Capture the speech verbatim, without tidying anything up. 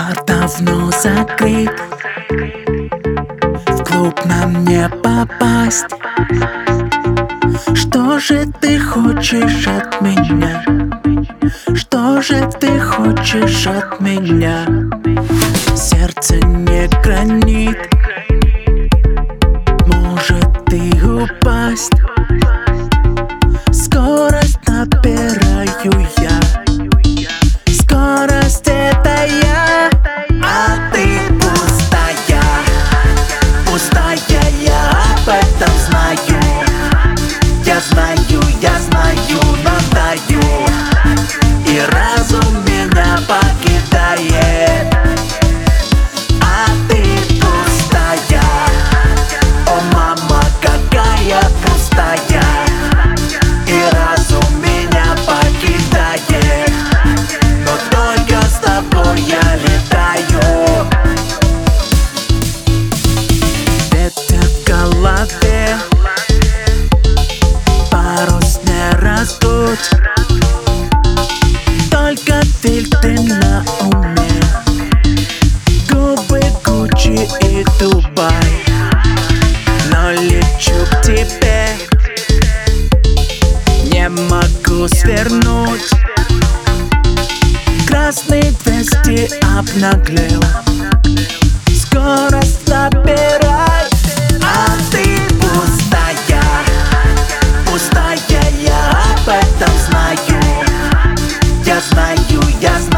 Бар давно закрыт, в клуб нам не попасть. Что же ты хочешь от меня? Что же ты хочешь от меня? Сердце не гранит, может и упасть. Скорость набираю я, скорость это я. А ты пустая, пустая, я об этом знаю. Я знаю, я знаю, но даю, и разум меня покидает. А ты пустая, о мама, какая пустая, и разум меня покидает. Но только с тобой я летаю. Ветер в голове, парус не раздуть, только фильтры на уме, губы Гуччи и Дубай. Но лечу к тебе, не могу свернуть. Красный двести обнаглел, скорость набирай. А ты пустая, пустая, я об этом знаю. Я знаю, я знаю.